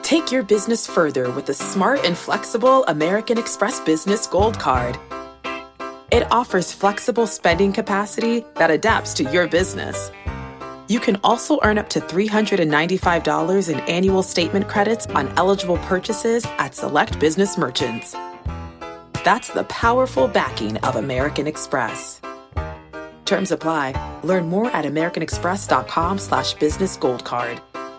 Take your business further with the smart and flexible American Express Business Gold Card. It offers flexible spending capacity that adapts to your business. You can also earn up to $395 in annual statement credits on eligible purchases at select business merchants. That's the powerful backing of American Express. Terms apply. Learn more at americanexpress.com/business gold card.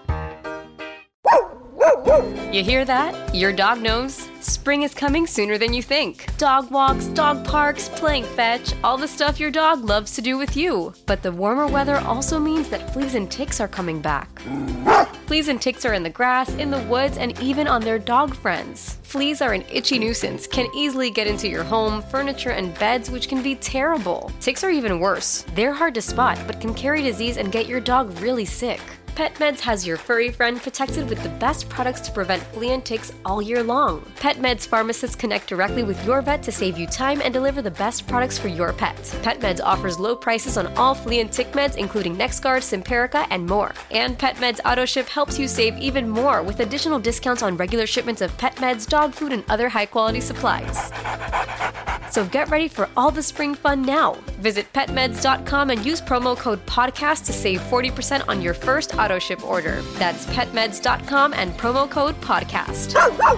You hear that? Your dog knows. Spring is coming sooner than you think. Dog walks, dog parks, playing fetch, all the stuff your dog loves to do with you. But the warmer weather also means that fleas and ticks are coming back. Fleas and ticks are in the grass, in the woods, and even on their dog friends. Fleas are an itchy nuisance, can easily get into your home, furniture, and beds, which can be terrible. Ticks are even worse. They're hard to spot, but can carry disease and get your dog really sick. PetMeds has your furry friend protected with the best products to prevent flea and ticks all year long. PetMeds pharmacists connect directly with your vet to save you time and deliver the best products for your pet. PetMeds offers low prices on all flea and tick meds, including NexGard, Simparica, and more. And PetMeds AutoShip helps you save even more with additional discounts on regular shipments of pet meds, dog food, and other high-quality supplies. So get ready for all the spring fun now. Visit petmeds.com and use promo code PODCAST to save 40% on your first AutoShip order. That's petmeds.com and promo code PODCAST.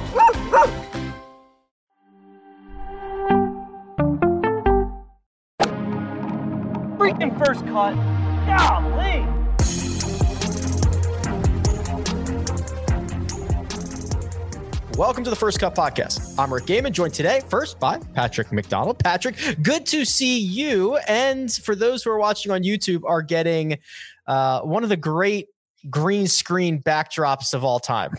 Freaking first cut. Golly. Welcome to the First Cut Podcast. I'm Rick Gaiman, joined today first by Patrick McDonald. Patrick, good to see you. And for those who are watching on YouTube, are getting one of the great green screen backdrops of all time.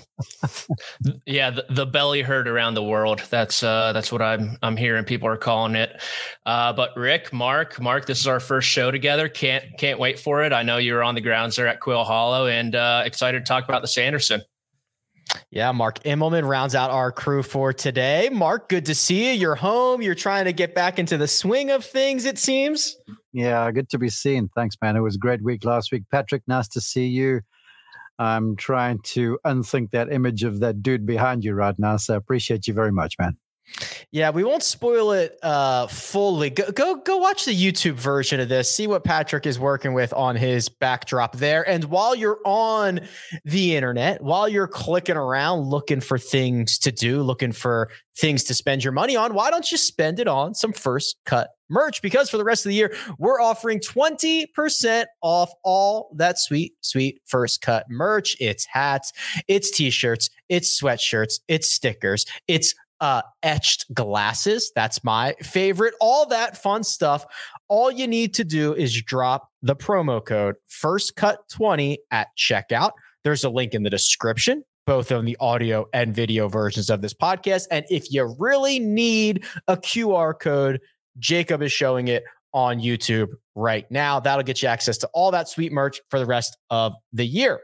Yeah, the belly hurt around the world. That's what I'm hearing people are calling it. But Rick, Mark, this is our first show together. Can't wait for it. I know you were on the grounds there at Quill Hollow, and excited to talk about the Sanderson. Yeah, Mark Immelman rounds out our crew for today. Mark, good to see you. You're home. You're trying to get back into the swing of things, it seems. Yeah, good to be seen. Thanks, man. It was a great week last week. Patrick, nice to see you. I'm trying to unthink that image of that dude behind you right now, so I appreciate you very much, man. Yeah, we won't spoil it fully. Go watch the YouTube version of this. See what Patrick is working with on his backdrop there. And while you're on the internet, while you're clicking around looking for things to do, looking for things to spend your money on, why don't you spend it on some First Cut merch? Because for the rest of the year, we're offering 20% off all that sweet First Cut merch. It's hats, it's t-shirts, it's sweatshirts, it's stickers, it's etched glasses. That's my favorite. All that fun stuff. All you need to do is drop the promo code FirstCut20 at checkout. There's a link in the description, both on the audio and video versions of this podcast. And if you really need a QR code, Jacob is showing it on YouTube right now. That'll get you access to all that sweet merch for the rest of the year.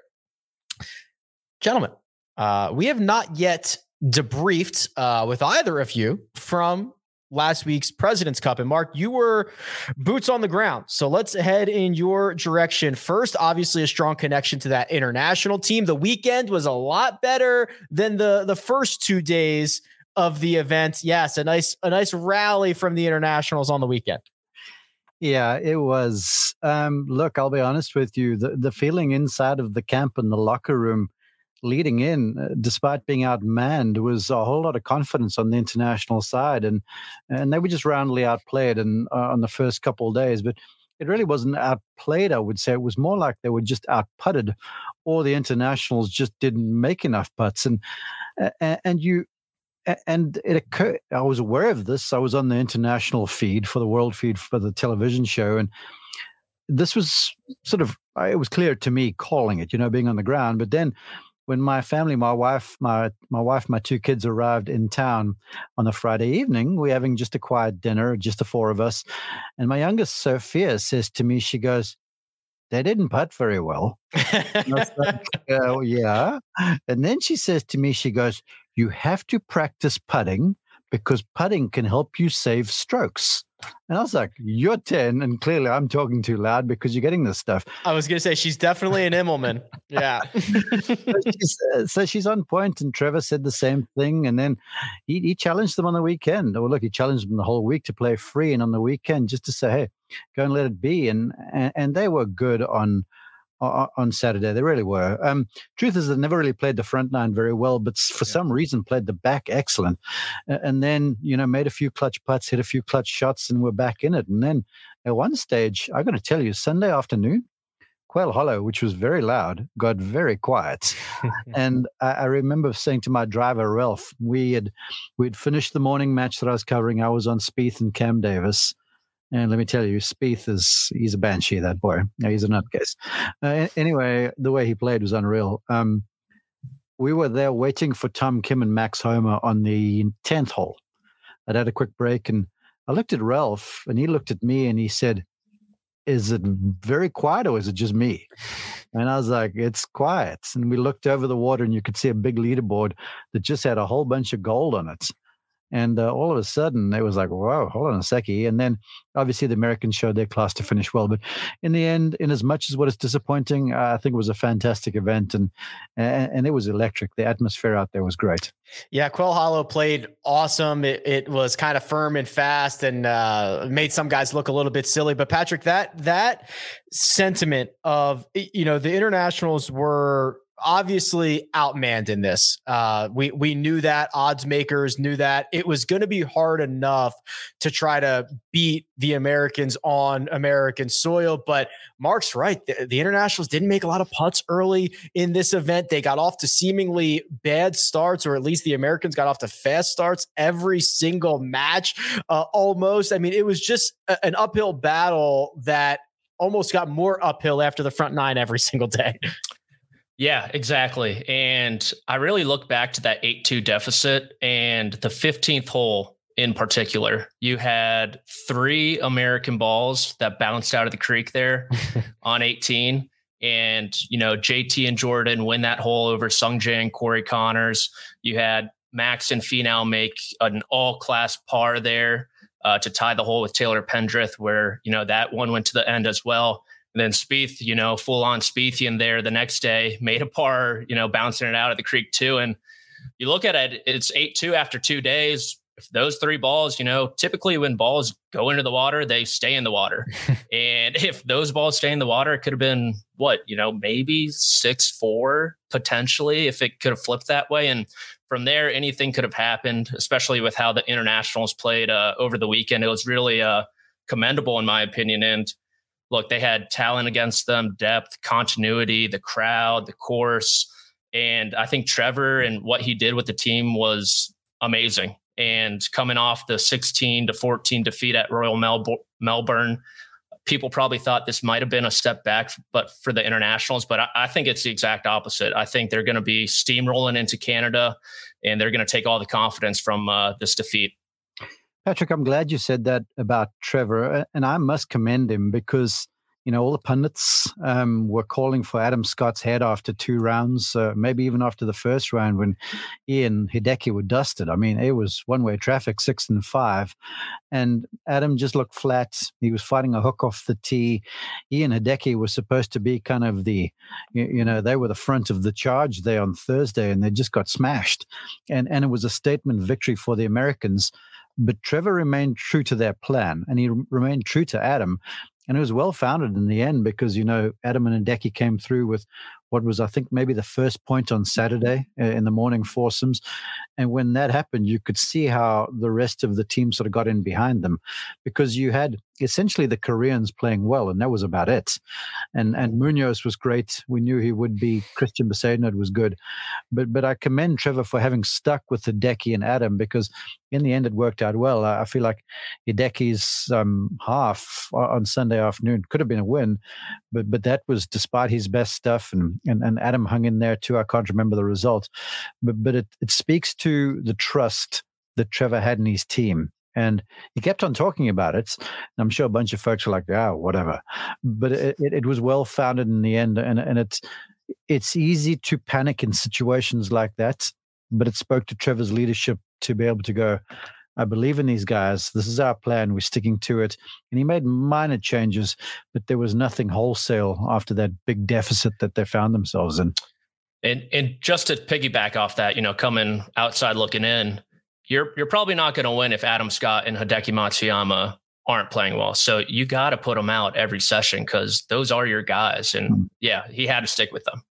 Gentlemen, we have not yet debriefed with either of you from last week's President's Cup. And Mark, you were boots on the ground. So let's head in your direction. First, obviously a strong connection to that international team. The weekend was a lot better than the first 2 days of the event. Yes, a nice rally from the internationals on the weekend. Yeah, it was. Look, I'll be honest with you. The feeling inside of the camp and the locker room leading in, despite being outmanned, was a whole lot of confidence on the international side, and they were just roundly outplayed and on the first couple of days. But it really wasn't outplayed, I would say. It was more like they were just outputted, or the internationals just didn't make enough putts. And it occurred. I was aware of this. I was on the international feed for the world feed for the television show, and this was sort of, it was clear to me calling it, being on the ground. But then when my family, my wife, my 2 kids arrived in town on a Friday evening, we're having just a quiet dinner, just the 4 of us. And my youngest, Sophia, says to me, she goes, "They didn't putt very well." And I was like, yeah. And then she says to me, she goes, "You have to practice putting because putting can help you save strokes. And I was like, you're 10. And clearly I'm talking too loud because you're getting this stuff. I was going to say, she's definitely an Immelman. Yeah. So she's on point, and Trevor said the same thing. And then he challenged them on the weekend. Well, look, he challenged them the whole week to play free, and on the weekend just to say, hey, go and let it be. And they were good on Saturday. They really were. Truth is, they never really played the front nine very well, but for some reason played the back excellent. And then, made a few clutch putts, hit a few clutch shots, and were back in it. And then at one stage, I got to tell you, Sunday afternoon, Quail Hollow, which was very loud, got very quiet. And I remember saying to my driver, Ralph, we'd finished the morning match that I was covering. I was on Spieth and Cam Davis. And let me tell you, Spieth he's a banshee, that boy. He's a nutcase. Anyway, the way he played was unreal. We were there waiting for Tom Kim and Max Homa on the 10th hole. I'd had a quick break, and I looked at Ralph, and he looked at me, and he said, is it very quiet, or is it just me? And I was like, it's quiet. And we looked over the water, and you could see a big leaderboard that just had a whole bunch of gold on it. And all of a sudden, it was like, whoa, hold on a second. And then, obviously, the Americans showed their class to finish well. But in the end, in as much as what is disappointing, I think it was a fantastic event. And it was electric. The atmosphere out there was great. Yeah, Quail Hollow played awesome. It was kind of firm and fast, and made some guys look a little bit silly. But Patrick, that sentiment of, the internationals were obviously outmanned in this. We knew that. Odds makers knew that it was going to be hard enough to try to beat the Americans on American soil. But Mark's right. The internationals didn't make a lot of putts early in this event. They got off to seemingly bad starts, or at least the Americans got off to fast starts every single match, almost. I mean, it was just an uphill battle that almost got more uphill after the front nine every single day. Yeah, exactly. And I really look back to that 8-2 deficit, and the 15th hole in particular. You had 3 American balls that bounced out of the creek there on 18. And, JT and Jordan win that hole over Sungjae and Corey Connors. You had Max and Finau make an all-class par there to tie the hole with Taylor Pendrith, where, that one went to the end as well. And then Spieth, full on Spiethian there the next day, made a par, bouncing it out of the creek too. And you look at it, it's 8-2 after 2 days. If those 3 balls, typically when balls go into the water, they stay in the water. And if those balls stay in the water, it could have been maybe 6-4 potentially, if it could have flipped that way. And from there, anything could have happened, especially with how the internationals played over the weekend. It was really commendable in my opinion. And look, they had talent against them, depth, continuity, the crowd, the course. And I think Trevor and what he did with the team was amazing. And coming off the 16-14 defeat at Royal Melbourne, people probably thought this might have been a step back, but for the internationals. But I think it's the exact opposite. I think they're going to be steamrolling into Canada, and they're going to take all the confidence from this defeat. Patrick, I'm glad you said that about Trevor, and I must commend him because, all the pundits were calling for Adam Scott's head after 2 rounds, maybe even after the first round when Ian Hideki were dusted. I mean, it was one-way traffic, 6 and 5, and Adam just looked flat. He was fighting a hook off the tee. Ian Hideki was supposed to be kind of they were the front of the charge there on Thursday, and they just got smashed. And it was a statement victory for the Americans. But Trevor remained true to their plan, and he remained true to Adam. And it was well-founded in the end because, Adam and Hideki came through with what was, I think, maybe the first point on Saturday in the morning foursomes. And when that happened, you could see how the rest of the team sort of got in behind them because you had essentially the Koreans playing well, and that was about it. And Munoz was great. We knew he would be. Christian Besaidnot was good. But I commend Trevor for having stuck with Hideki and Adam because in the end it worked out well. I feel like Hideki's half on Sunday afternoon could have been a win, but that was despite his best stuff, and Adam hung in there too. I can't remember the result, but it speaks to the trust that Trevor had in his team. And he kept on talking about it. And I'm sure a bunch of folks were like, whatever. But it was well-founded in the end. And it's easy to panic in situations like that. But it spoke to Trevor's leadership to be able to go, I believe in these guys. This is our plan. We're sticking to it. And he made minor changes, but there was nothing wholesale after that big deficit that they found themselves in. And just to piggyback off that, coming outside looking in, you're probably not going to win if Adam Scott and Hideki Matsuyama aren't playing well. So you got to put them out every session because those are your guys. And yeah, he had to stick with them.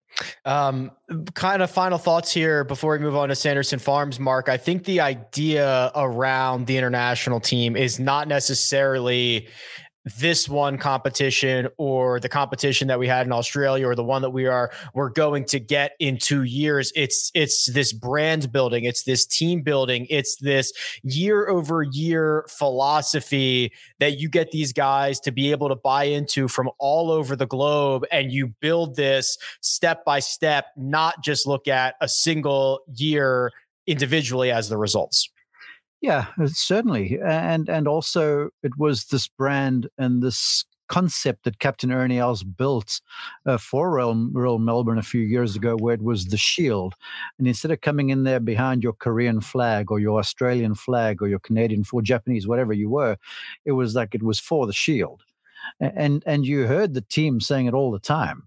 Kind of final thoughts here before we move on to Sanderson Farms, Mark. I think the idea around the international team is not necessarily this one competition or the competition that we had in Australia or the one that we're going to get in 2 years. It's this brand building. It's this team building. It's this year over year philosophy that you get these guys to be able to buy into from all over the globe. And you build this step by step, not just look at a single year individually as the results. Yeah, certainly. And also it was this brand and this concept that Captain Ernie Els built for Royal Melbourne a few years ago, where it was the shield. And instead of coming in there behind your Korean flag or your Australian flag or your Canadian or Japanese, whatever you were, it was like it was for the shield. And you heard the team saying it all the time.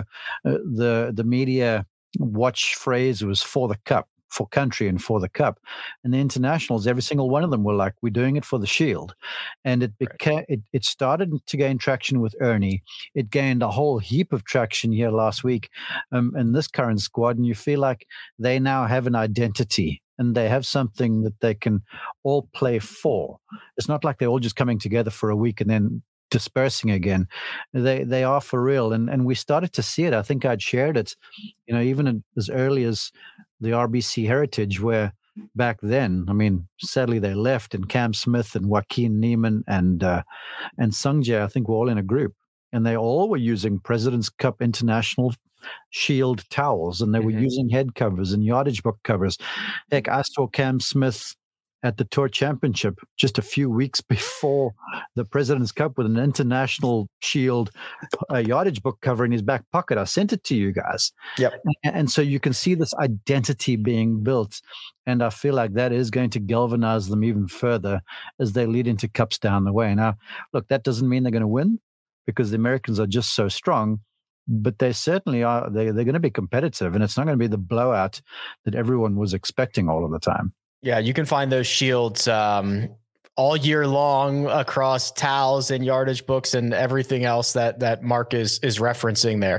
The media watch phrase was for the cup. For country and for the cup, and the internationals, every single one of them were like, we're doing it for the shield. And it became it started to gain traction with Ernie. It gained a whole heap of traction here last week in this current squad, and you feel like they now have an identity and they have something that they can all play for. It's not like they're all just coming together for a week and then dispersing again. They are for real, and we started to see it. I think I'd shared it, even as early as the RBC Heritage, where back then, sadly they left, and Cam Smith and Joaquin Neiman and Sung Jae, I think, were all in a group, and they all were using President's Cup International Shield towels, and they were using head covers and yardage book covers. Heck, I saw Cam Smith at the Tour Championship just a few weeks before the President's Cup with an International Shield yardage book cover in his back pocket. I sent it to you guys. Yep. And so you can see this identity being built. And I feel like that is going to galvanize them even further as they lead into cups down the way. Now, look, that doesn't mean they're going to win because the Americans are just so strong, but they certainly are. They're going to be competitive, and it's not going to be the blowout that everyone was expecting all of the time. Yeah, you can find those shields all year long across towels and yardage books and everything else that Mark is referencing there.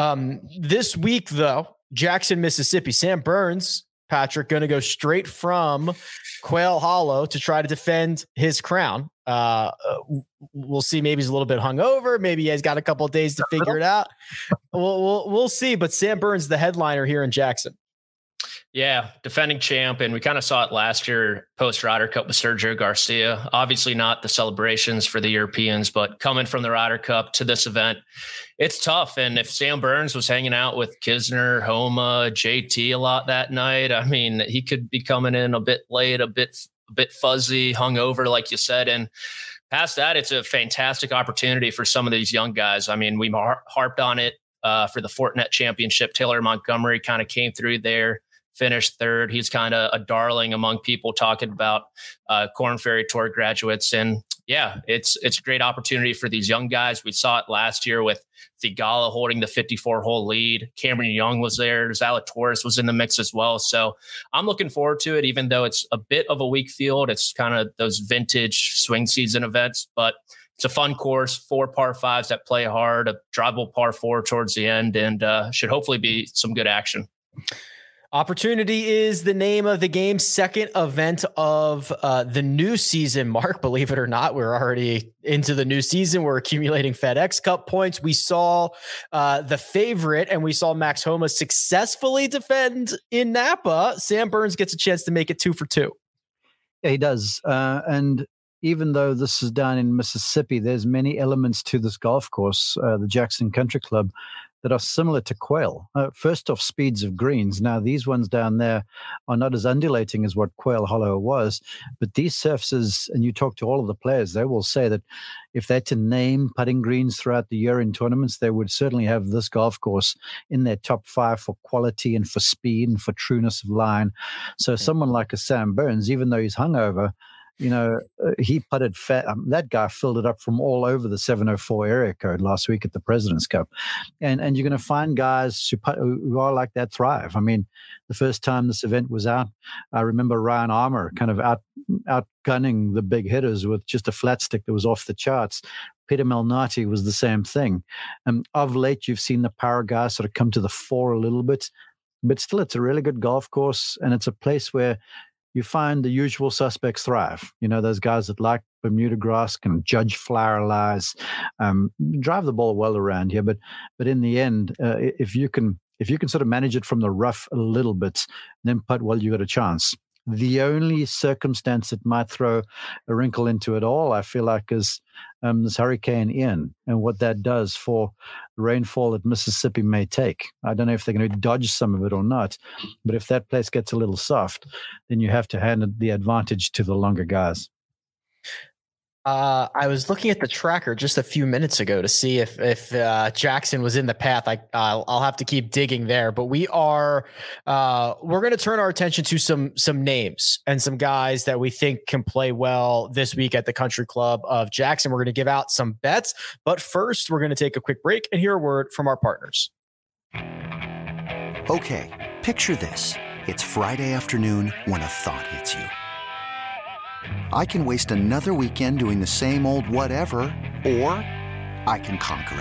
This week, though, Jackson, Mississippi, Sam Burns, Patrick, going to go straight from Quail Hollow to try to defend his crown. We'll see. Maybe he's a little bit hungover. Maybe he's got a couple of days to figure it out. We'll see. But Sam Burns, the headliner here in Jackson. Yeah, defending champ, and we kind of saw it last year post Ryder Cup with Sergio Garcia. Obviously not the celebrations for the Europeans, but coming from the Ryder Cup to this event, it's tough. And if Sam Burns was hanging out with Kisner, Homa, JT a lot that night, he could be coming in a bit late, a bit fuzzy, hungover, like you said. And past that, it's a fantastic opportunity for some of these young guys. We harped on it for the Fortinet Championship. Taylor Montgomery kind of came through there, finished third. He's kind of a darling among people talking about Korn Ferry Tour graduates. And yeah, it's a great opportunity for these young guys. We saw it last year with Thigala holding the 54-hole lead. Cameron Young was there. Zalatoris was in the mix as well. So I'm looking forward to it, even though it's a bit of a weak field. It's kind of those vintage swing season events, but it's a fun course, 4 par 5s that play hard, a drivable par 4 towards the end, and should hopefully be some good action. Opportunity is the name of the game. Second event of the new season, Mark. Believe it or not, we're already into the new season. We're accumulating FedEx Cup points. We saw the favorite, and we saw Max Homa successfully defend in Napa. Sam Burns gets a chance to make it 2 for 2. Yeah, he does. And even though this is down in Mississippi, there's many elements to this golf course, the Jackson Country Club, that are similar to quail. First off, speeds of greens. Now, these ones down there are not as undulating as what Quail Hollow was, but these surfaces, and you talk to all of the players, they will say that if they're to name putting greens throughout the year in tournaments, they would certainly have this golf course in their top 5 for quality and for speed and for trueness of line. So someone like a Sam Burns, even though he's hungover, he putted fat. That guy filled it up from all over the 704 area code last week at the President's Cup. And you're going to find guys who are like that thrive. I mean, the first time this event was out, I remember Ryan Armour kind of outgunning the big hitters with just a flat stick that was off the charts. Peter Malnati was the same thing. Of late, you've seen the power guys sort of come to the fore a little bit, but still it's a really good golf course, and it's a place where you find the usual suspects thrive. Those guys that like Bermuda grass, can judge flower lies, drive the ball well around here. But in the end, if you can sort of manage it from the rough a little bit, then putt well, you got a chance. The only circumstance that might throw a wrinkle into it all, I feel like, is this Hurricane Ian and what that does for the rainfall that Mississippi may take. I don't know if they're going to dodge some of it or not, but if that place gets a little soft, then you have to hand the advantage to the longer guys. I was looking at the tracker just a few minutes ago to see if Jackson was in the path. I'll have to keep digging there, but we're going to turn our attention to some names and some guys that we think can play well this week at the Country Club of Jackson. We're going to give out some bets, but first we're going to take a quick break and hear a word from our partners. Okay, picture this. It's Friday afternoon when a thought hits you. I can waste another weekend doing the same old whatever, or I can conquer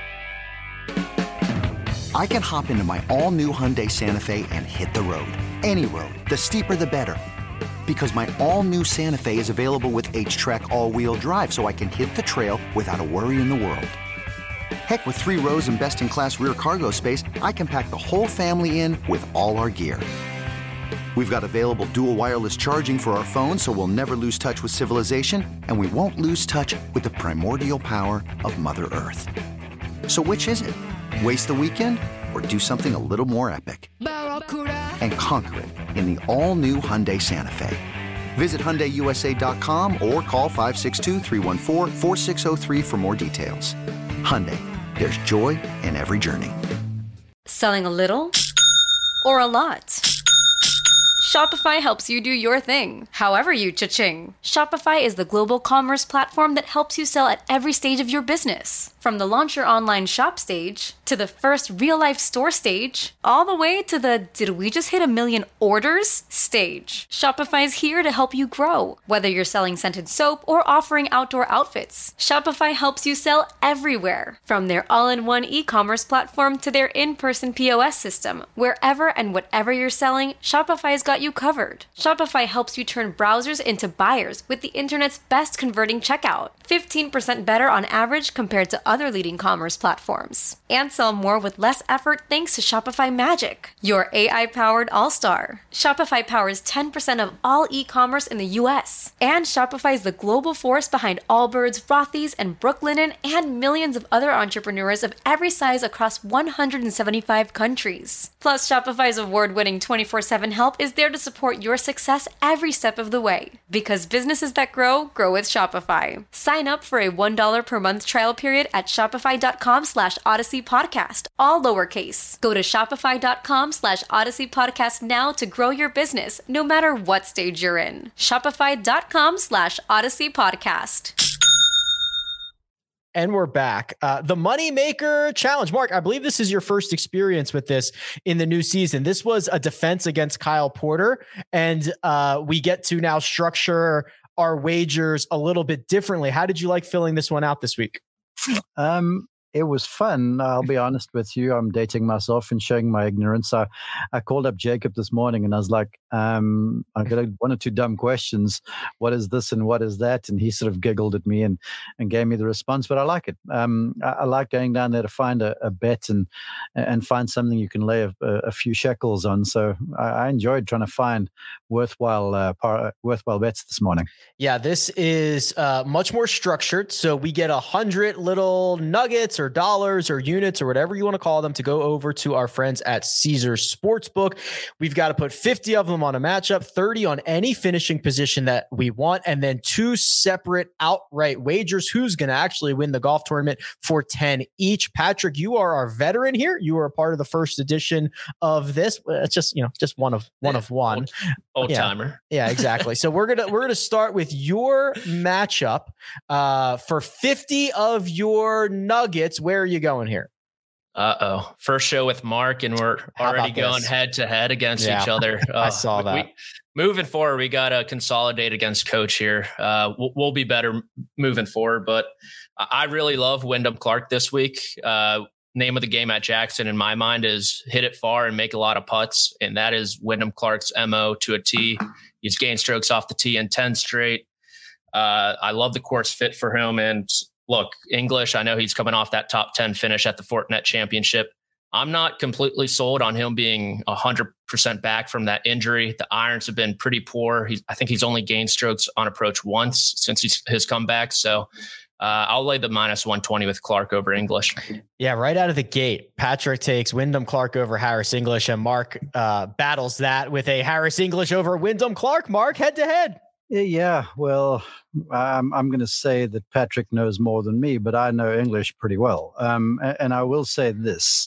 it. I can hop into my all-new Hyundai Santa Fe and hit the road. Any road. The steeper, the better. Because my all-new Santa Fe is available with H-Track all-wheel drive, so I can hit the trail without a worry in the world. Heck, with 3 rows and best-in-class rear cargo space, I can pack the whole family in with all our gear. We've got available dual wireless charging for our phones, so we'll never lose touch with civilization, and we won't lose touch with the primordial power of Mother Earth. So which is it? Waste the weekend or do something a little more epic? And conquer it in the all-new Hyundai Santa Fe. Visit HyundaiUSA.com or call 562-314-4603 for more details. Hyundai, there's joy in every journey. Selling a little or a lot? Shopify helps you do your thing, however you cha-ching. Shopify is the global commerce platform that helps you sell at every stage of your business. From the launch your online shop stage, to the first real-life store stage, all the way to the did we just hit 1 million orders stage. Shopify is here to help you grow. Whether you're selling scented soap or offering outdoor outfits, Shopify helps you sell everywhere. From their all-in-one e-commerce platform to their in-person POS system, wherever and whatever you're selling, Shopify's got you covered. Shopify helps you turn browsers into buyers with the internet's best converting checkout. 15% better on average compared to other leading commerce platforms. And sell more with less effort thanks to Shopify Magic, your AI-powered all-star. Shopify powers 10% of all e-commerce in the US. And Shopify is the global force behind Allbirds, Rothy's, and Brooklinen, and millions of other entrepreneurs of every size across 175 countries. Plus, Shopify's award-winning 24/7 help is there to support your success every step of the way. Because businesses that grow, grow with Shopify. Sign up for a $1 per month trial period at shopify.com/Odyssey Podcast, all lowercase. Go to shopify.com/Odyssey Podcast now to grow your business, no matter what stage you're in. Shopify.com/Odyssey Podcast. And we're back. The Moneymaker Challenge. Mark, I believe this is your first experience with this in the new season. This was a defense against Kyle Porter, and we get to now structure our wagers a little bit differently. How did you like filling this one out this week? It was fun. I'll be honest with you. I'm dating myself and showing my ignorance. I called up Jacob this morning and I was like, I got 1 or 2 dumb questions. What is this and what is that? And he sort of giggled at me and gave me the response, but I like it. I like going down there to find a bet and find something you can lay a few shekels on. So I enjoyed trying to find worthwhile bets this morning. Yeah, this is much more structured. So we get 100 little nuggets or or dollars or units or whatever you want to call them to go over to our friends at Caesars Sportsbook. We've got to put 50 of them on a matchup, 30 on any finishing position that we want, and then 2 separate outright wagers. Who's going to actually win the golf tournament for 10 each? Patrick, you are our veteran here. You were a part of the first edition of this. It's just one of one. Old timer. Yeah, exactly. So we're gonna start with your matchup for 50 of your nuggets. Where are you going here? First show with Mark, and we're already going head to head against each other. I saw that. Moving forward, we got to consolidate against Coach here. We'll be better moving forward, but I really love Wyndham Clark this week. Name of the game at Jackson in my mind is hit it far and make a lot of putts. And that is Wyndham Clark's MO to a T. He's gained strokes off the tee in 10 straight. I love the course fit for him. And look, English, I know he's coming off that top 10 finish at the Fortinet Championship. I'm not completely sold on him being 100% back from that injury. The irons have been pretty poor. I think he's only gained strokes on approach once since his comeback. So I'll lay the -120 with Clark over English. Yeah, right out of the gate, Patrick takes Wyndham Clark over Harris English, and Mark battles that with a Harris English over Wyndham Clark. Mark, head to head. Yeah, well, I'm going to say that Patrick knows more than me, but I know English pretty well. And I will say this.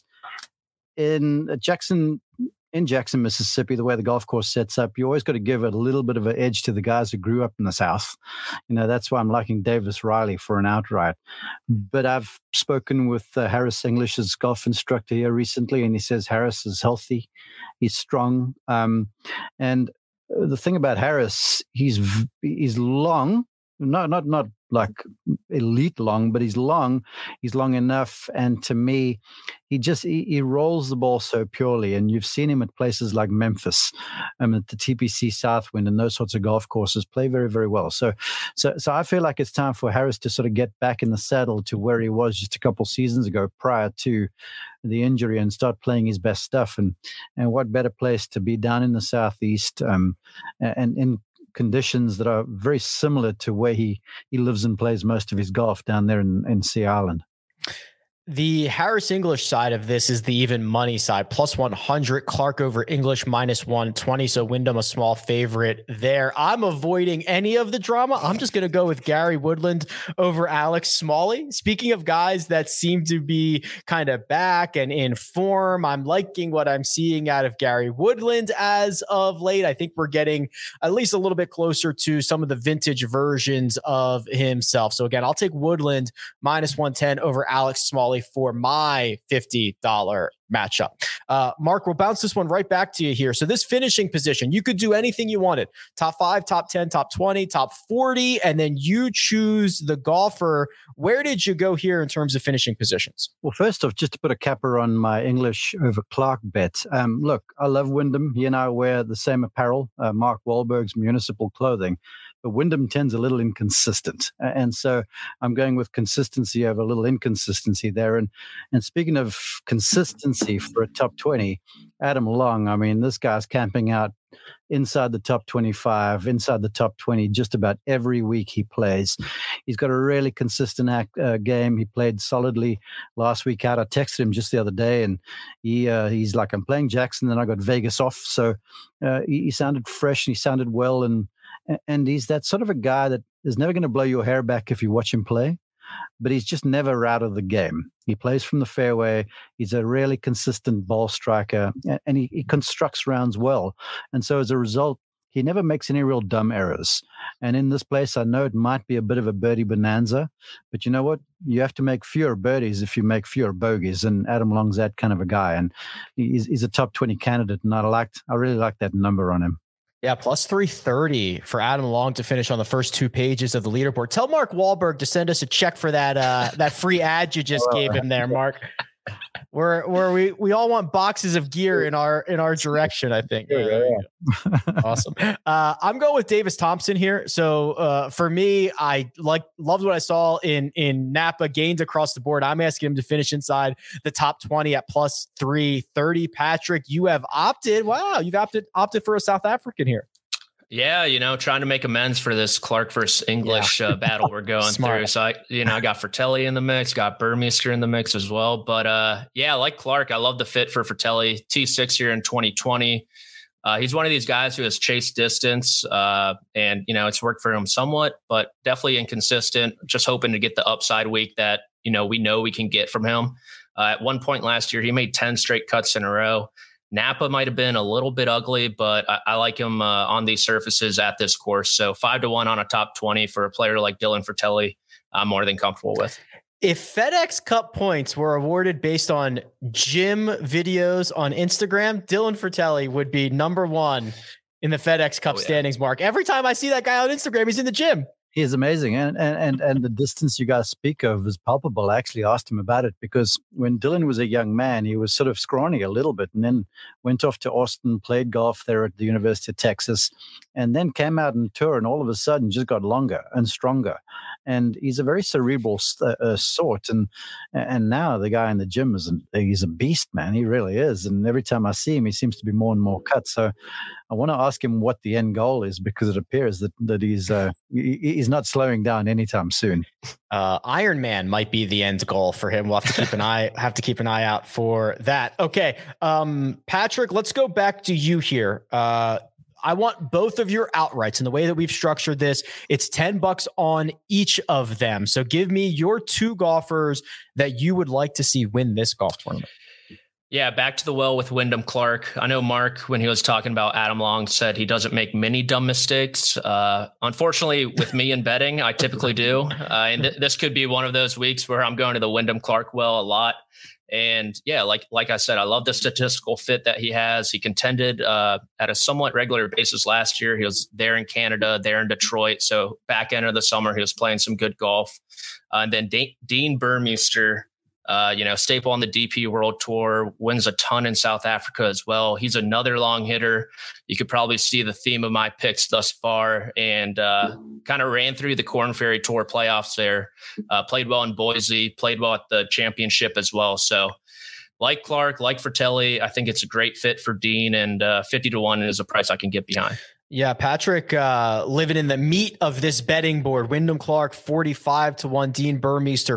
In Jackson, Mississippi, the way the golf course sets up, you always got to give it a little bit of an edge to the guys who grew up in the South. That's why I'm liking Davis Riley for an outright. But I've spoken with Harris English's golf instructor here recently, and he says Harris is healthy, he's strong. And the thing about Harris, he's long, not like elite long, but he's long enough. And to me, he rolls the ball so purely. And you've seen him at places like Memphis, at the TPC Southwind and those sorts of golf courses play very, very well. So I feel like it's time for Harris to sort of get back in the saddle to where he was just a couple seasons ago prior to the injury and start playing his best stuff. And what better place to be down in the Southeast and in conditions that are very similar to where he lives and plays most of his golf down there in Sea Island. The Harris English side of this is the even money side, +100. Clark over English -120. So Wyndham a small favorite there. I'm avoiding any of the drama. I'm just going to go with Gary Woodland over Alex Smalley. Speaking of guys that seem to be kind of back and in form, I'm liking what I'm seeing out of Gary Woodland as of late. I think we're getting at least a little bit closer to some of the vintage versions of himself. So again, I'll take Woodland -110 over Alex Smalley for my $50 matchup. Mark, we'll bounce this one right back to you here. So this finishing position, you could do anything you wanted. Top 5, top 10, top 20, top 40, and then you choose the golfer. Where did you go here in terms of finishing positions? Well, first off, just to put a capper on my English over Clark bet. Look, I love Wyndham. He and I wear the same apparel, Mark Wahlberg's Municipal Clothing. But Wyndham tends a little inconsistent. And so I'm going with consistency over a little inconsistency there. And speaking of consistency for a top 20, Adam Long, I mean, this guy's camping out inside the top 25, inside the top 20, just about every week he plays. He's got a really consistent game. He played solidly last week out. I texted him just the other day, and he's like, I'm playing Jackson, then I got Vegas off. So he sounded fresh, and he sounded well, and he's that sort of a guy that is never going to blow your hair back if you watch him play, but he's just never out of the game. He plays from the fairway. He's a really consistent ball striker, and he constructs rounds well. And so as a result, he never makes any real dumb errors. And in this place, I know it might be a bit of a birdie bonanza, but you know what? You have to make fewer birdies if you make fewer bogeys. And Adam Long's that kind of a guy. And he's a top 20 candidate. And I really like that number on him. Yeah, +330 for Adam Long to finish on the first 2 pages of the leaderboard. Tell Mark Wahlberg to send us a check for that free ad you just gave him there, Mark. Where we all want boxes of gear in our direction, I think. Awesome. I'm going with Davis Thompson here. So for me, I loved what I saw in Napa, gained across the board. I'm asking him to finish inside the top 20 at +330. Patrick, you have opted. Wow, you've opted for a South African here. Yeah, trying to make amends for this Clark versus English battle we're going through. So I got Fratelli in the mix, got Burmeister in the mix as well. But like Clark, I love the fit for Fratelli. T6 here in 2020. He's one of these guys who has chased distance, and it's worked for him somewhat, but definitely inconsistent. Just hoping to get the upside week that we know we can get from him. At one point last year, he made 10 straight cuts in a row. Napa might have been a little bit ugly, but I like him on these surfaces at this course. So 5-1 on a top 20 for a player like Dylan Fratelli, I'm more than comfortable with. If FedEx Cup points were awarded based on gym videos on Instagram, Dylan Fratelli would be number one in the FedEx Cup standings, Mark. Every time I see that guy on Instagram, he's in the gym. He is amazing. And the distance you guys speak of is palpable. I actually asked him about it because when Dylan was a young man, he was sort of scrawny a little bit and then went off to Austin, played golf there at the University of Texas, and then came out on tour and all of a sudden just got longer and stronger. And he's a very cerebral sort. And now the guy in the gym he's a beast, man. He really is. And every time I see him, he seems to be more and more cut. So I want to ask him what the end goal is because it appears that he's not slowing down anytime soon. Iron Man might be the end goal for him. We'll have to keep an eye out for that. Okay. Patrick, let's go back to you here. I want both of your outrights. And the way that we've structured this, it's $10 on each of them. So give me your two golfers that you would like to see win this golf tournament. Yeah, back to the well with Wyndham Clark. I know Mark, when he was talking about Adam Long, said he doesn't make many dumb mistakes. Unfortunately, with me in betting, I typically do. And this could be one of those weeks where I'm going to the Wyndham Clark well a lot. And yeah, like I said, I love the statistical fit that he has. He contended at a somewhat regular basis last year. He was there in Canada, there in Detroit. So back end of the summer, he was playing some good golf. And then Dean Burmeister, staple on the DP World Tour, wins a ton in South Africa as well. He's another long hitter. You could probably see the theme of my picks thus far, and kind of ran through the Korn Ferry Tour playoffs there. Played well in Boise, played well at the championship as well. So like Clark, like Fratelli, I think it's a great fit for Dean, and 50-1 is a price I can get behind. Yeah, Patrick, living in the meat of this betting board. Wyndham Clark 45-1, Dean Burmeister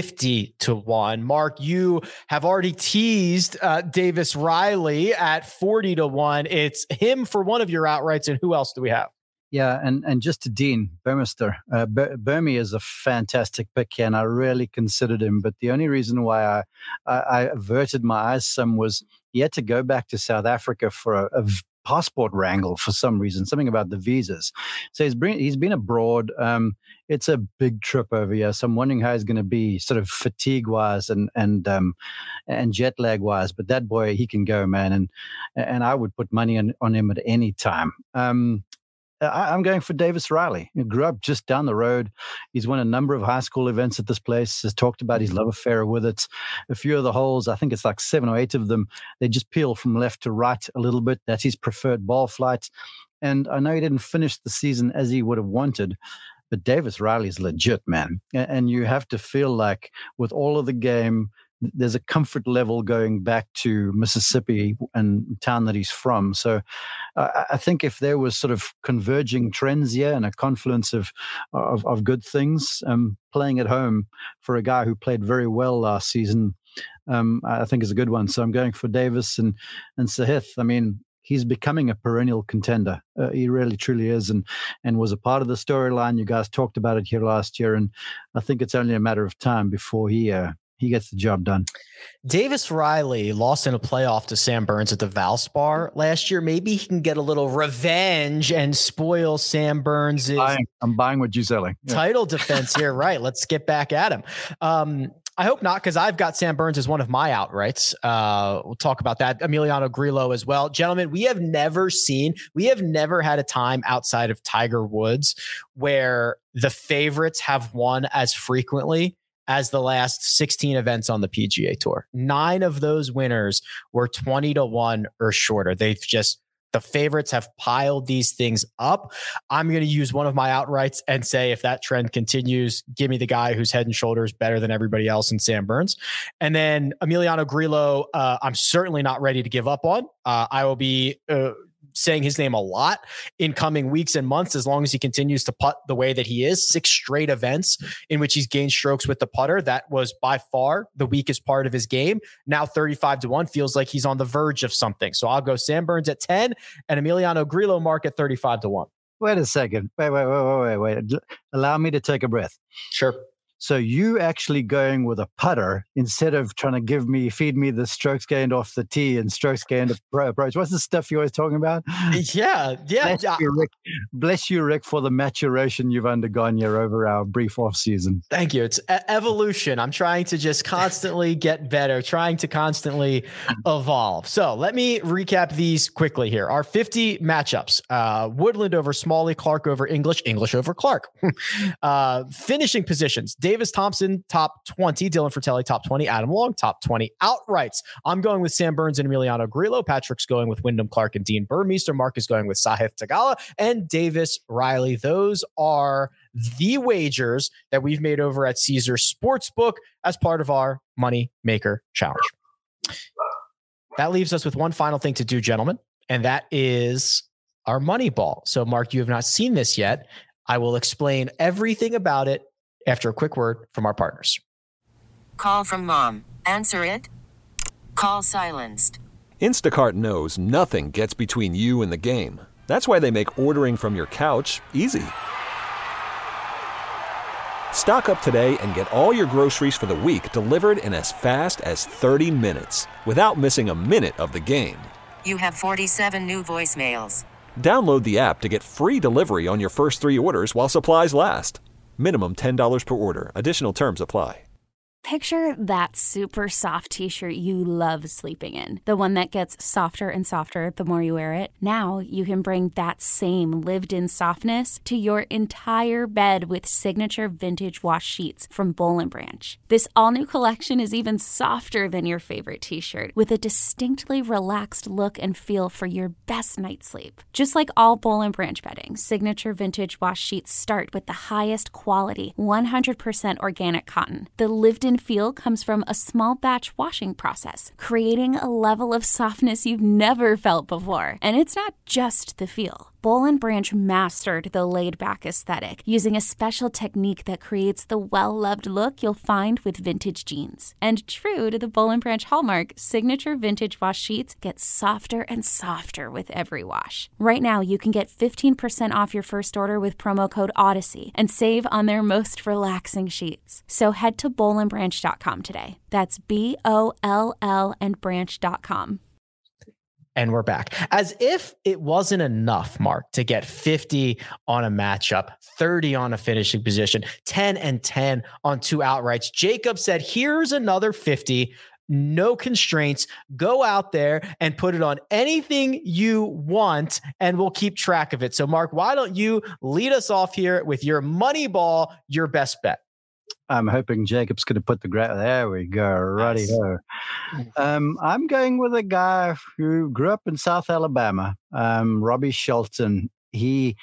50-1. Mark, you have already teased Davis Riley at 40-1. It's him for one of your outrights, and who else do we have? Yeah, and just to Dean Burmeister, Burmie is a fantastic pick here, and I really considered him. But the only reason why I averted my eyes some was he had to go back to South Africa for a passport wrangle for some reason, something about the visas. So he's been abroad. It's a big trip over here. So I'm wondering how he's going to be sort of fatigue wise and jet lag wise. But that boy, he can go, man. And I would put money on him at any time. I'm going for Davis Riley. He grew up just down the road. He's won a number of high school events at this place, has talked about his love affair with it. A few of the holes, I think it's like 7 or 8 of them, they just peel from left to right a little bit. That's his preferred ball flight. And I know he didn't finish the season as he would have wanted, but Davis Riley's legit, man. And you have to feel like with all of the game, there's a comfort level going back to Mississippi and town that he's from. So I think if there was sort of converging trends here and a confluence of good things, playing at home for a guy who played very well last season, I think is a good one. So I'm going for Davis and Sahith. I mean, he's becoming a perennial contender. He really, truly is, and was a part of the storyline. You guys talked about it here last year, and I think it's only a matter of time before he gets the job done. Davis Riley lost in a playoff to Sam Burns at the Valspar last year. Maybe he can get a little revenge and spoil Sam Burns' I'm buying what you're selling. Title defense here. Right. Let's get back at him. I hope not, because I've got Sam Burns as one of my outrights. We'll talk about that. Emiliano Grillo as well. Gentlemen, we have never had a time outside of Tiger Woods where the favorites have won as frequently as the last 16 events on the PGA Tour. 9 of those winners were 20-1 or shorter. The favorites have piled these things up. I'm going to use one of my outrights and say, if that trend continues, give me the guy who's head and shoulders better than everybody else in Sam Burns. And then Emiliano Grillo, I'm certainly not ready to give up on. I will be saying his name a lot in coming weeks and months, as long as he continues to putt the way that he is. 6 straight events in which he's gained strokes with the putter. That was by far the weakest part of his game. Now 35-1 feels like he's on the verge of something. So I'll go Sam Burns at 10 and Emiliano Grillo, Mark, at 35-1. Wait a second. Wait. Allow me to take a breath. Sure. So you actually going with a putter instead of trying to feed me the strokes gained off the tee and strokes gained approach. What's the stuff you're always talking about? Yeah. Bless you, Rick, for the maturation you've undergone here over our brief off season. Thank you. It's evolution. I'm trying to just constantly get better, trying to constantly evolve. So let me recap these quickly here. Our 50 matchups: Woodland over Smalley, Clark over English, English over Clark. Finishing positions: Davis Thompson, top 20. Dylan Fratelli, top 20. Adam Long, top 20. Outrights: I'm going with Sam Burns and Emiliano Grillo. Patrick's going with Wyndham Clark and Dean Burmeister. Mark is going with Sahith Theegala and Davis Riley. Those are the wagers that we've made over at Caesars Sportsbook as part of our Money Maker Challenge. That leaves us with one final thing to do, gentlemen, and that is our money ball. So, Mark, you have not seen this yet. I will explain everything about it after a quick word from our partners. Call from mom. Answer it. Call silenced. Instacart knows nothing gets between you and the game. That's why they make ordering from your couch easy. Stock up today and get all your groceries for the week delivered in as fast as 30 minutes without missing a minute of the game. You have 47 new voicemails. Download the app to get free delivery on your first 3 orders while supplies last. Minimum $10 per order. Additional terms apply. Picture that super soft t-shirt you love sleeping in. The one that gets softer and softer the more you wear it. Now you can bring that same lived-in softness to your entire bed with signature vintage wash sheets from Boll & Branch. This all-new collection is even softer than your favorite t-shirt, with a distinctly relaxed look and feel for your best night's sleep. Just like all Boll & Branch bedding, signature vintage wash sheets start with the highest quality, 100% organic cotton. The lived-in feel comes from a small batch washing process, creating a level of softness you've never felt before. And it's not just the feel. Boll & Branch mastered the laid-back aesthetic using a special technique that creates the well-loved look you'll find with vintage jeans. And true to the Boll & Branch hallmark, signature vintage wash sheets get softer and softer with every wash. Right now, you can get 15% off your first order with promo code Odyssey and save on their most relaxing sheets. So head to bollandbranch.com today. That's BOLL and branch.com. And we're back. As if it wasn't enough, Mark, to get 50 on a matchup, 30 on a finishing position, 10 and 10 on 2 outrights. Jacob said, here's another 50, no constraints. Go out there and put it on anything you want, and we'll keep track of it. So, Mark, why don't you lead us off here with your money ball, your best bet? I'm hoping Jacob's going to put there we go. Righty-ho. I'm going with a guy who grew up in South Alabama, Robbie Shelton. He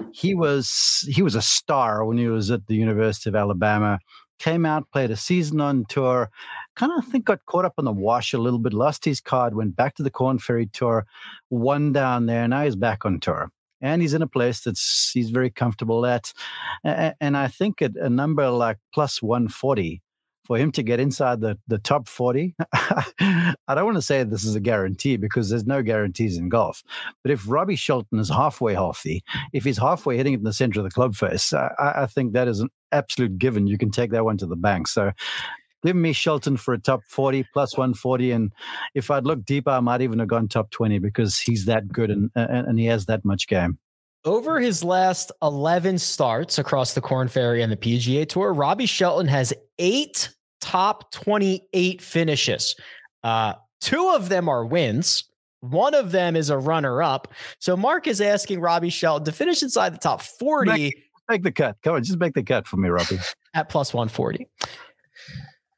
was a star when he was at the University of Alabama. Came out, played a season on tour, kind of think got caught up on the wash a little bit, lost his card, went back to the Corn Ferry Tour, won down there. Now he's back on tour. And he's in a place he's very comfortable at. And I think at a number like plus 140, for him to get inside the top 40, I don't want to say this is a guarantee because there's no guarantees in golf. But if Robbie Shelton is halfway healthy, if he's halfway hitting it in the center of the club face, I think that is an absolute given. You can take that one to the bank. So give me Shelton for a top 40, plus 140. And if I'd looked deeper, I might even have gone top 20 because he's that good and he has that much game. Over his last 11 starts across the Corn Ferry and the PGA Tour, Robbie Shelton has 8 top 28 finishes. 2 of them are wins. 1 of them is a runner-up. So Mark is asking Robbie Shelton to finish inside the top 40. Make the cut. Come on, just make the cut for me, Robbie. At plus 140.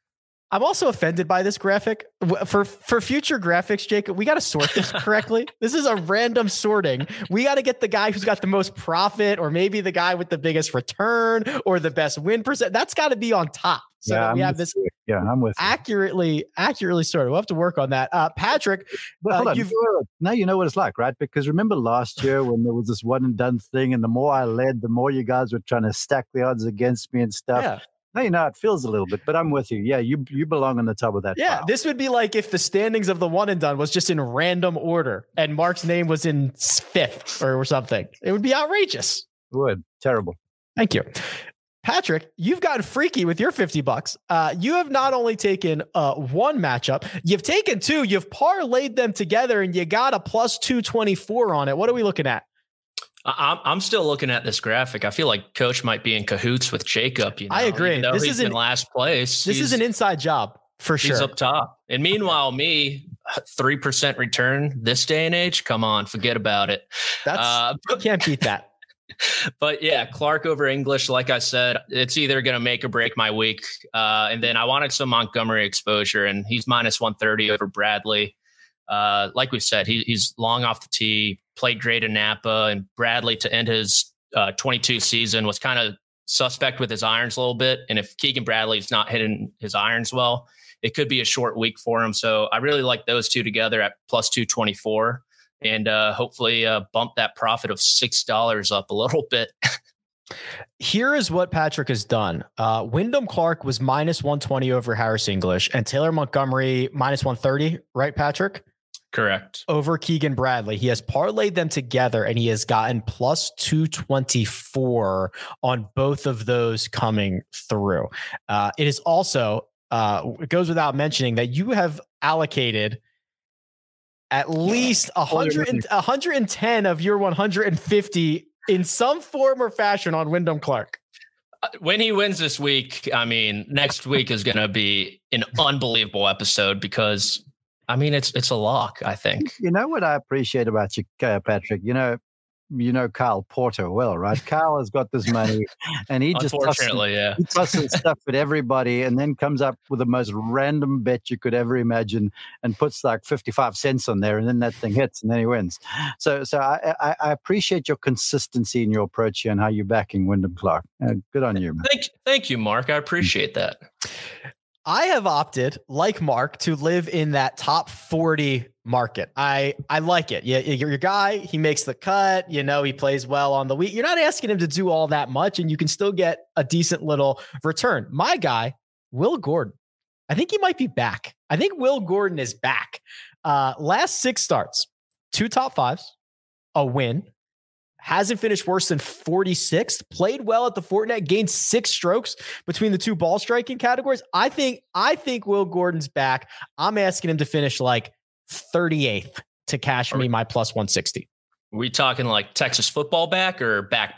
I'm also offended by this graphic. For future graphics, Jacob, we got to sort this correctly. This is a random sorting. We got to get the guy who's got the most profit, or maybe the guy with the biggest return, or the best win percent. That's got to be on top. So yeah, that we have this. Yeah, I'm with accurately sorted. We'll have to work on that. Patrick, hold on. Now you know what it's like, right? Because remember last year when there was this one and done thing, and the more I led, the more you guys were trying to stack the odds against me and stuff. Yeah. Now you know it feels a little bit, but I'm with you. Yeah, you belong on the top of that. Yeah, pile. this would be like if the standings of the one and done was just in random order, and Mark's name was in 5th or something. It would be outrageous. It would. Terrible. Thank you. Patrick, you've gotten freaky with your $50. You have not only taken one matchup, you've taken two, you've parlayed them together, and you got a plus 224 on it. What are we looking at? I'm still looking at this graphic. I feel like Coach might be in cahoots with Jacob. You know? I agree. This is in last place. This is an inside job for sure. He's up top. And meanwhile, me, 3% return this day and age. Come on, forget about it. You can't beat that. But yeah, Clark over English. Like I said, it's either going to make or break my week. And then I wanted some Montgomery exposure, and he's minus 130 over Bradley. Like we said, he's long off the tee, played great in Napa, and Bradley to end his 22 season was kind of suspect with his irons a little bit. And if Keegan Bradley's not hitting his irons well, it could be a short week for him. So I really like those two together at plus 224, and hopefully bump that profit of $6 up a little bit. Here is what Patrick has done. Wyndham Clark was minus 120 over Harris English, and Taylor Montgomery minus 130, right, Patrick? Correct. Over Keegan Bradley. He has parlayed them together, and he has gotten plus 224 on both of those coming through. It is also, it goes without mentioning that you have allocated at least 110 of your 150 in some form or fashion on Wyndham Clark. When he wins this week, I mean, next week is going to be an unbelievable episode because, I mean, it's a lock, I think. You know what I appreciate about you, Patrick? You know Kyle Porter well, right? Kyle has got this money, and he just tosses stuff at everybody, and then comes up with the most random bet you could ever imagine, and puts like 55 cents on there, and then that thing hits, and then he wins. So I appreciate your consistency in your approach here and how you're backing Wyndham Clark. Good on you, man. Thank you, Mark. I appreciate that. I have opted, like Mark, to live in that top 40 market. I like it. Your guy, he makes the cut. You know, he plays well on the week. You're not asking him to do all that much, and you can still get a decent little return. My guy, Will Gordon, I think he might be back. I think Will Gordon is back. Last 6 starts, 2 top 5s, a win. Hasn't finished worse than 46th, played well at the Fortinet, gained 6 strokes between the 2 ball striking categories. I think Will Gordon's back. I'm asking him to finish like 38th to cash me my plus 160. We talking like Texas football back or back?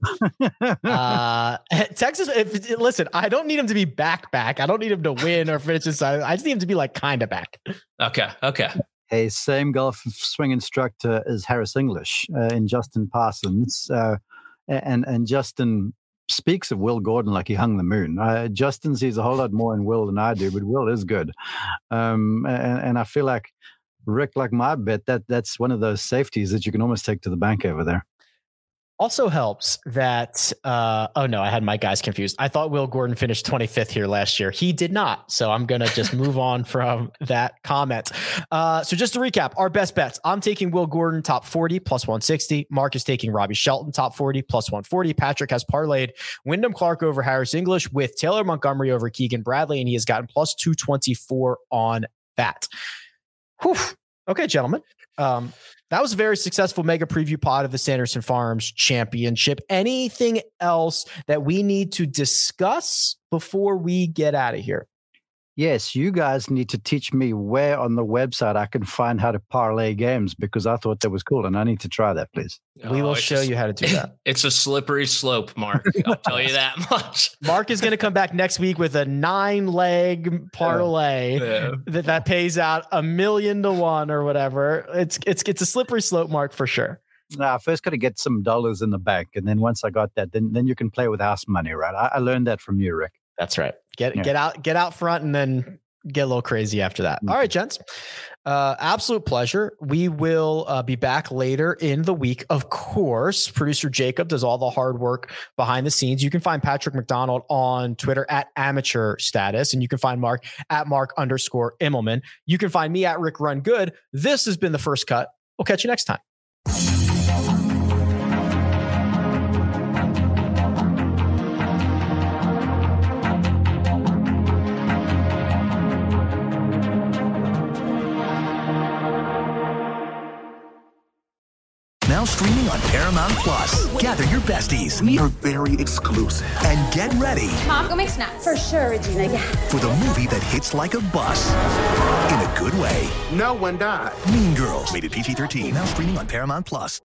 Texas, listen, I don't need him to be back. I don't need him to win or finish inside. I just need him to be like kind of back. Okay. A same golf swing instructor as Harris English in Justin Parsons. And Justin speaks of Will Gordon like he hung the moon. Justin sees a whole lot more in Will than I do, but Will is good. And I feel like, Rick, like my bet, that's one of those safeties that you can almost take to the bank over there. Also helps that, I had my guys confused. I thought Will Gordon finished 25th here last year. He did not. So I'm going to just move on from that comment. So just to recap, our best bets. I'm taking Will Gordon top 40 plus 160. Mark is taking Robbie Shelton top 40 plus 140. Patrick has parlayed Wyndham Clark over Harris English with Taylor Montgomery over Keegan Bradley, and he has gotten plus 224 on that. Whew. Okay, gentlemen. That was a very successful mega preview pod of the Sanderson Farms Championship. Anything else that we need to discuss before we get out of here? Yes, you guys need to teach me where on the website I can find how to parlay games, because I thought that was cool and I need to try that, please. We will show you how to do that. It's a slippery slope, Mark. I'll tell you that much. Mark is going to come back next week with a 9-leg parlay that pays out $1 million to 1 or whatever. It's a slippery slope, Mark, for sure. I first got to get some dollars in the bank, and then once I got that, then you can play with house money, right? I learned that from you, Rick. That's right. Get out front, and then get a little crazy after that. All right, gents. Absolute pleasure. We will be back later in the week. Of course, producer Jacob does all the hard work behind the scenes. You can find Patrick McDonald on Twitter at amateur status, and you can find Mark at Mark_Immelman. You can find me at Rick Run Good. This has been The First Cut. We'll catch you next time. Now streaming on Paramount Plus. Gather your besties. We are very exclusive. And get ready. Mom, go make snacks. For sure, Regina. Yeah. For the movie that hits like a bus. In a good way. No one died. Mean Girls. Rated PG-13. Now streaming on Paramount Plus.